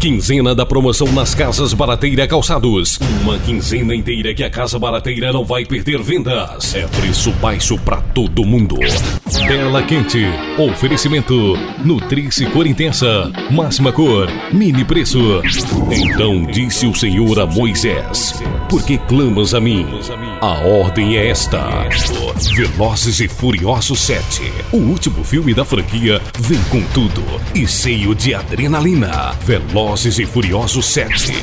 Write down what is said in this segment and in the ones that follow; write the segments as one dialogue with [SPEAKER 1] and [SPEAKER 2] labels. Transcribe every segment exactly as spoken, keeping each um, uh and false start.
[SPEAKER 1] Quinzena da promoção nas Casas Barateira Calçados. Uma quinzena inteira que a Casa Barateira não vai perder vendas. É preço baixo pra todo mundo. Tela quente. Oferecimento. Nutrice Cor Intensa. Máxima cor. Mini preço. Então disse o Senhor a Moisés: por que clamas a mim? A ordem é esta. Velozes e Furiosos sete. O último filme da franquia vem com tudo e cheio de adrenalina. Velozes e Furiosos sete.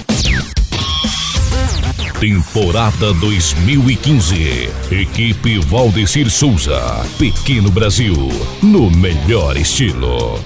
[SPEAKER 1] Temporada dois mil e quinze. Equipe Valdecir Souza. Pequeno Brasil. No melhor estilo.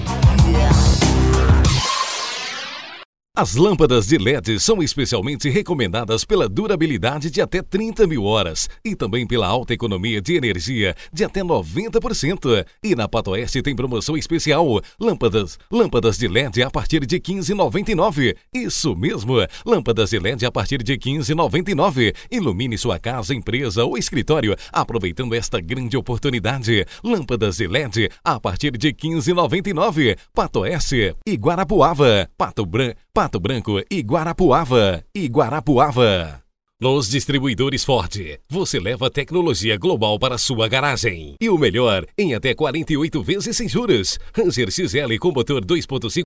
[SPEAKER 1] As lâmpadas de L E D são especialmente recomendadas pela durabilidade de até trinta mil horas e também pela alta economia de energia de até noventa por cento. E na Pato Oeste tem promoção especial. Lâmpadas, lâmpadas de L E D a partir de quinze reais e noventa e nove centavos. Isso mesmo, lâmpadas de L E D a partir de quinze reais e noventa e nove centavos. Ilumine sua casa, empresa ou escritório aproveitando esta grande oportunidade. Lâmpadas de L E D a partir de quinze reais e noventa e nove centavos. Pato Oeste e Guarapuava. Pato Branco. Pato Branco e Guarapuava. E Guarapuava. Nos distribuidores Ford, você leva tecnologia global para sua garagem. E o melhor, em até quarenta e oito vezes sem juros. Ranger X L com motor dois ponto cinco